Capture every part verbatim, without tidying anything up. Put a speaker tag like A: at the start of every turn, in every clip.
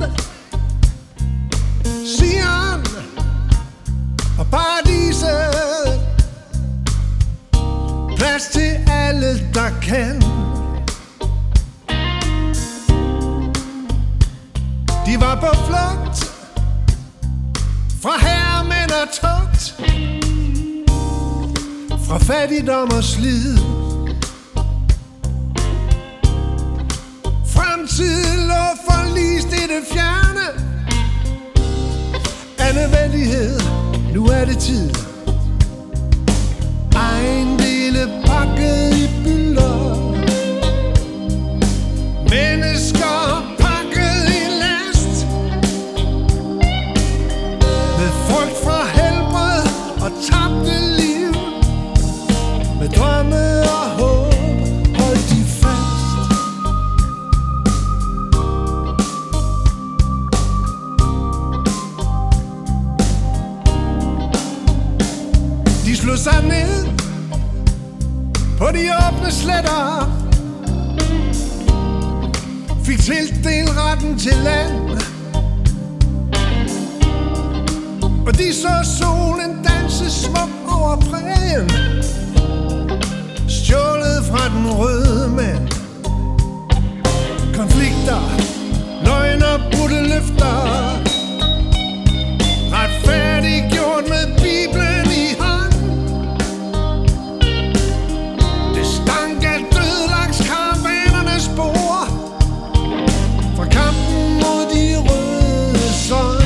A: Sion og paradiset. Plads til alle, der kan. De var på flugt fra herremænd og tugt, fra fattigdom og slid. Fremtiden lå forlist i det fjerne af nødvendighed. Nu er det tid. Ejendele pakket i bylder, mennesker pakket i last, med frygt for helbred og tabte liv, med drømme og håb holdt de fast. De slog sig ned på de åbne sletter, fik tildelt retten til land, og de så solen danse smuk over prærien, stjålet fra den røde mand. Konflikter, løgn og brudte løfter, retfærdiggjort med Bibelen i hånd. Det stank af død langs karavanernes spor, fra kampen mod de røde son.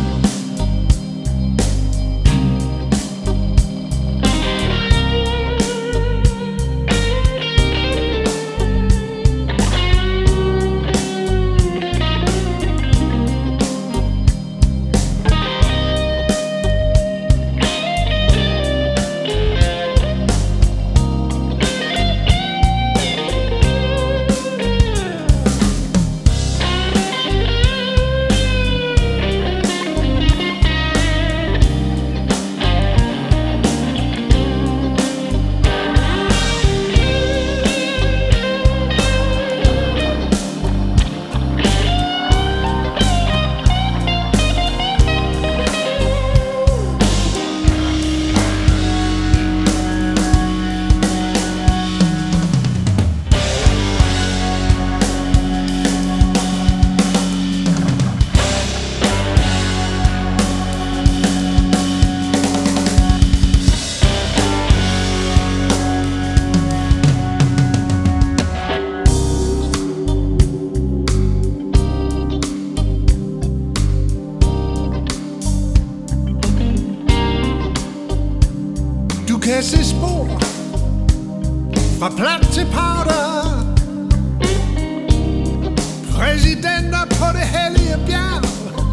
A: Du kan se spor fra plat til powder, præsidenter på det hellige bjerg,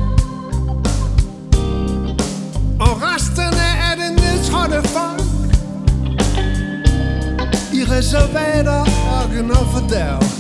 A: og resterne af det nedtrådte folk i reservater, ørken og fordærv.